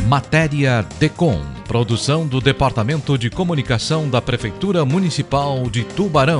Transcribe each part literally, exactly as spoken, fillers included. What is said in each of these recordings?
Matéria DECOM, produção do Departamento de Comunicação da Prefeitura Municipal de Tubarão.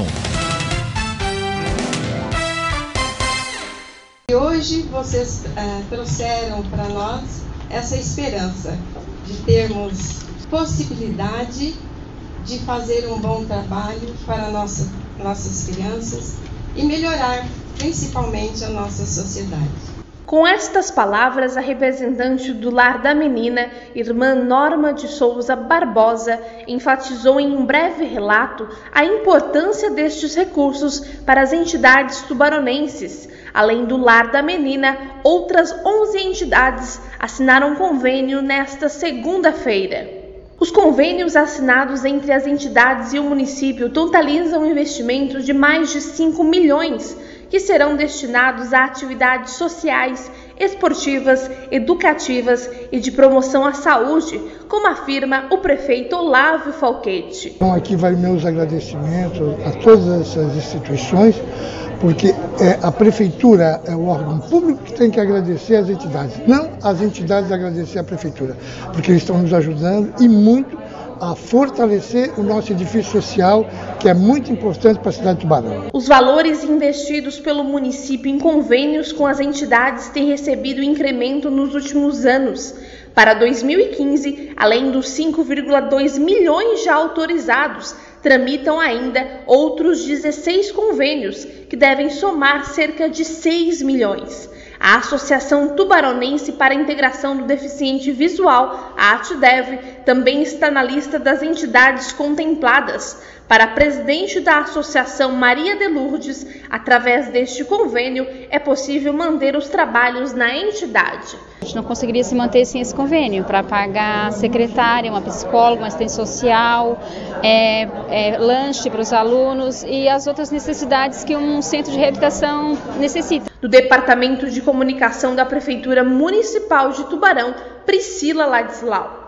E hoje vocês é, trouxeram para nós essa esperança de termos possibilidade de fazer um bom trabalho para nossa, nossas crianças e melhorar principalmente a nossa sociedade. Com estas palavras, a representante do Lar da Menina, irmã Norma de Souza Barbosa, enfatizou em um breve relato a importância destes recursos para as entidades tubaronenses. Além do Lar da Menina, outras onze entidades assinaram convênio nesta segunda-feira. Os convênios assinados entre as entidades e o município totalizam investimentos de mais de cinco milhões, que serão destinados a atividades sociais, esportivas, educativas e de promoção à saúde, como afirma o prefeito Olávio Falquete. Então aqui vai meus agradecimentos a todas essas instituições, porque é, a prefeitura é o órgão público que tem que agradecer às entidades, não as entidades agradecer à prefeitura, porque eles estão nos ajudando e muito a fortalecer o nosso edifício social, que é muito importante para a cidade de Tubarão. Os valores investidos pelo município em convênios com as entidades têm recebido incremento nos últimos anos. Para dois mil e quinze, além dos cinco vírgula dois milhões já autorizados, tramitam ainda outros dezesseis convênios, que devem somar cerca de seis milhões. A Associação Tubaronense para a Integração do Deficiente Visual, a ATDEV, também está na lista das entidades contempladas. Para a presidente da Associação, Maria de Lourdes, através deste convênio, é possível manter os trabalhos na entidade. A gente não conseguiria se manter sem esse convênio para pagar secretária, uma psicóloga, uma assistente social, é, é, lanche para os alunos e as outras necessidades que um centro de reabilitação necessita. Do Departamento de Comunicação da Prefeitura Municipal de Tubarão, Priscila Ladislau.